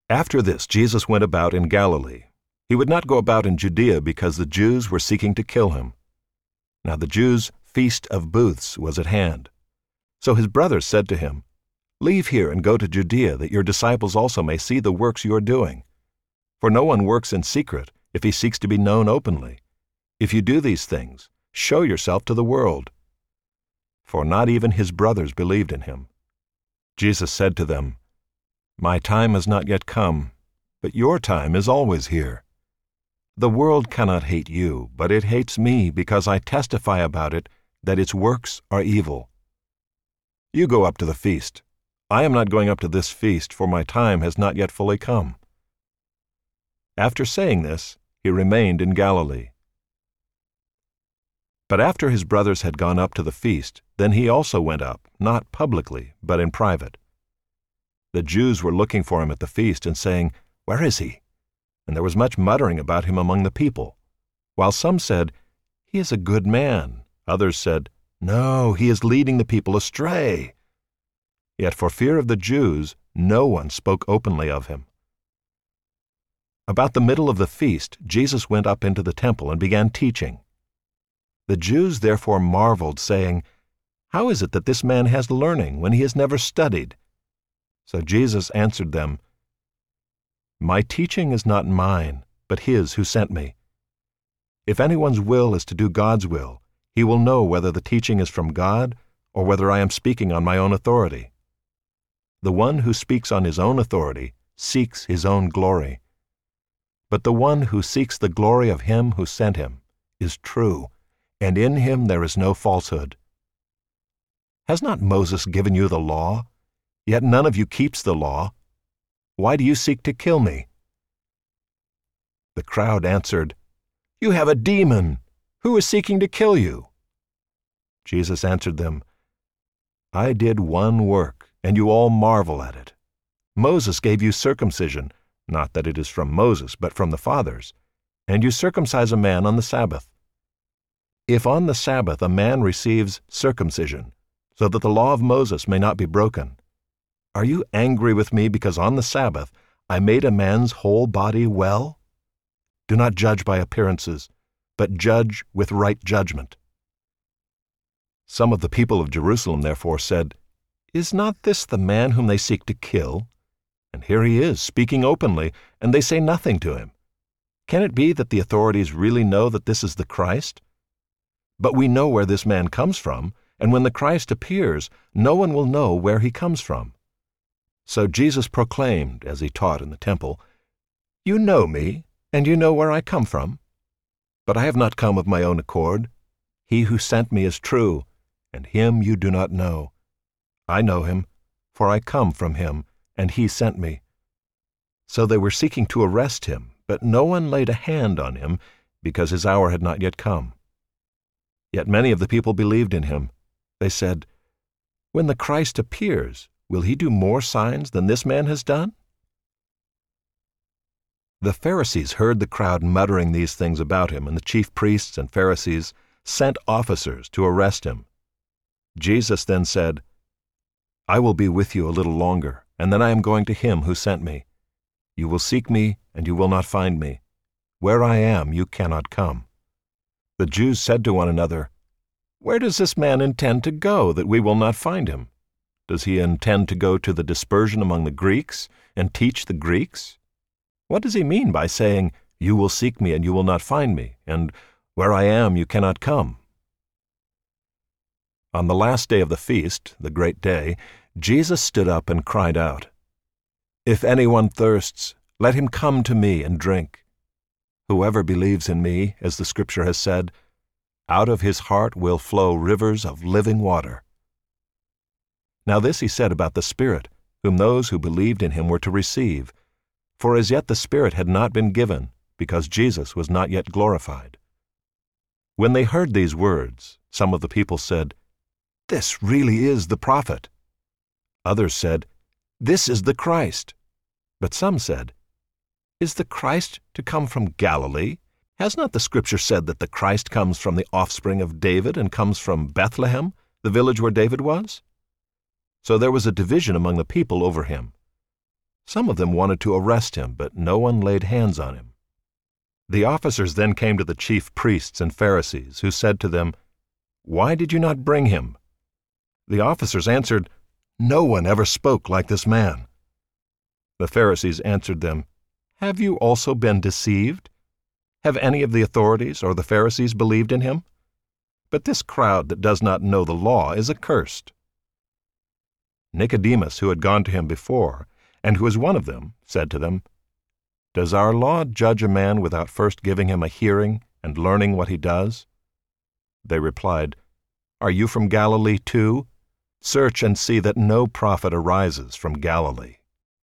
After this, Jesus went about in Galilee. He would not go about in Judea because the Jews were seeking to kill him. Now the Jews' feast of booths was at hand. So his brothers said to him, "Leave here and go to Judea, that your disciples also may see the works you are doing. For no one works in secret if he seeks to be known openly. If you do these things, show yourself to the world." For not even his brothers believed in him. Jesus said to them, "My time has not yet come, but your time is always here. The world cannot hate you, but it hates me because I testify about it that its works are evil. You go up to the feast. I am not going up to this feast, for my time has not yet fully come." After saying this, he remained in Galilee. But after his brothers had gone up to the feast, then he also went up, not publicly, but in private. The Jews were looking for him at the feast and saying, "Where is he?" And there was much muttering about him among the people. While some said, "He is a good man," others said, "No, he is leading the people astray." Yet for fear of the Jews, no one spoke openly of him. About the middle of the feast, Jesus went up into the temple and began teaching. The Jews therefore marveled, saying, "How is it that this man has learning when he has never studied?" So Jesus answered them, "My teaching is not mine, but his who sent me. If anyone's will is to do God's will, he will know whether the teaching is from God or whether I am speaking on my own authority. The one who speaks on his own authority seeks his own glory. But the one who seeks the glory of him who sent him is true, and in him there is no falsehood. Has not Moses given you the law? Yet none of you keeps the law. Why do you seek to kill me?" The crowd answered, "You have a demon. Who is seeking to kill you?" Jesus answered them, "I did one work, and you all marvel at it. Moses gave you circumcision, not that it is from Moses, but from the fathers, and you circumcise a man on the Sabbath. If on the Sabbath a man receives circumcision, so that the law of Moses may not be broken, are you angry with me because on the Sabbath I made a man's whole body well? Do not judge by appearances, but judge with right judgment." Some of the people of Jerusalem therefore said, "Is not this the man whom they seek to kill? And here he is, speaking openly, and they say nothing to him. Can it be that the authorities really know that this is the Christ? But we know where this man comes from, and when the Christ appears, no one will know where he comes from." So Jesus proclaimed, as he taught in the temple, "You know me, and you know where I come from. But I have not come of my own accord. He who sent me is true, and him you do not know. I know him, for I come from him, and he sent me." So they were seeking to arrest him, but no one laid a hand on him, because his hour had not yet come. Yet many of the people believed in him. They said, "When the Christ appears, will he do more signs than this man has done?" The Pharisees heard the crowd muttering these things about him, and the chief priests and Pharisees sent officers to arrest him. Jesus then said, "I will be with you a little longer, and then I am going to him who sent me. You will seek me, and you will not find me. Where I am, you cannot come." The Jews said to one another, "Where does this man intend to go, that we will not find him? Does he intend to go to the dispersion among the Greeks, and teach the Greeks? What does he mean by saying, 'You will seek me, and you will not find me,' and 'Where I am, you cannot come'?" On the last day of the feast, the great day, Jesus stood up and cried out, "If anyone thirsts, let him come to me and drink. Whoever believes in me, as the Scripture has said, out of his heart will flow rivers of living water." Now this he said about the Spirit, whom those who believed in him were to receive, for as yet the Spirit had not been given, because Jesus was not yet glorified. When they heard these words, some of the people said, "This really is the prophet." Others said, "This is the Christ." But some said, "Is the Christ to come from Galilee? Has not the Scripture said that the Christ comes from the offspring of David and comes from Bethlehem, the village where David was?" So there was a division among the people over him. Some of them wanted to arrest him, but no one laid hands on him. The officers then came to the chief priests and Pharisees, who said to them, "Why did you not bring him?" The officers answered, "No one ever spoke like this man." The Pharisees answered them, "Have you also been deceived? Have any of the authorities or the Pharisees believed in him? But this crowd that does not know the law is accursed." Nicodemus, who had gone to him before, and who was one of them, said to them, "Does our law judge a man without first giving him a hearing and learning what he does?" They replied, "Are you from Galilee too? Search and see that no prophet arises from Galilee."